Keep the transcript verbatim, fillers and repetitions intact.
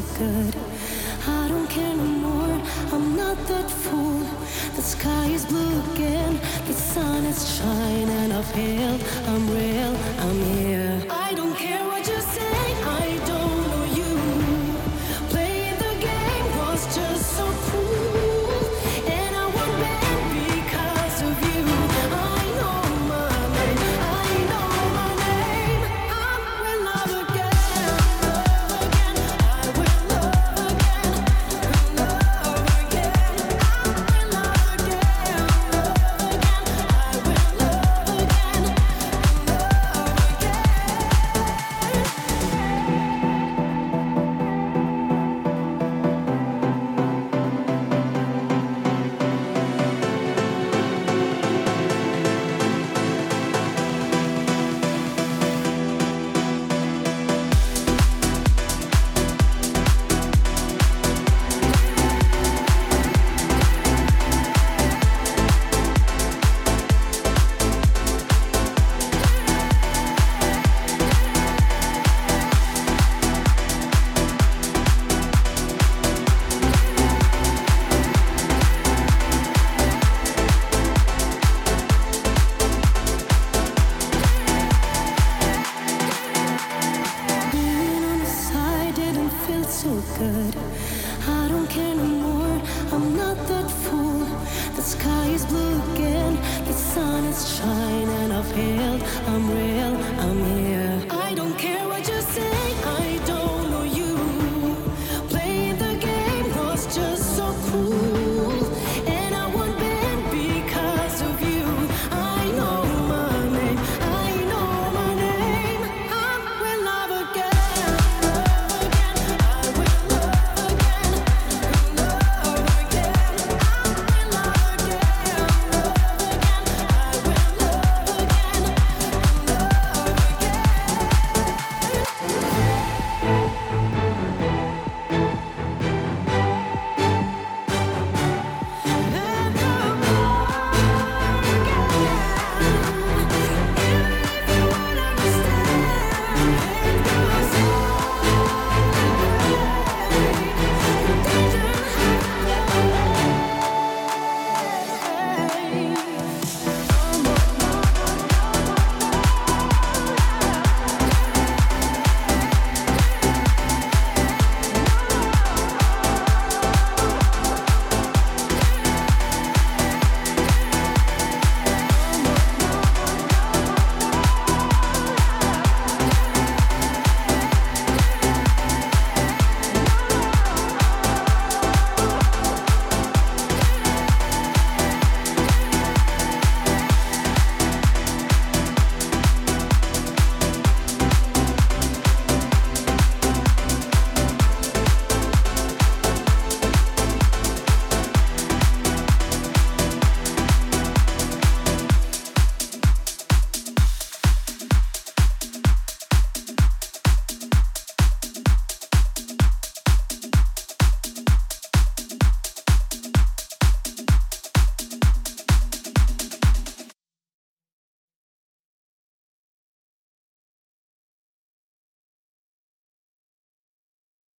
good. I don't care no more, I'm not that fool. The sky is blue again, the sun is shining uphill. I'm real, I'm here. I don't care what you say, I don't know you. Playing the game was just so cruel, and I won't bend because of you. I know my name, I know my name. I will love again, love again. I will love again, love again. I will love again, love again. I will love again, being on the side didn't feel so good. I don't care no more, I'm not that fool. The sky is blue again, the sun is shining uphill. I'm real,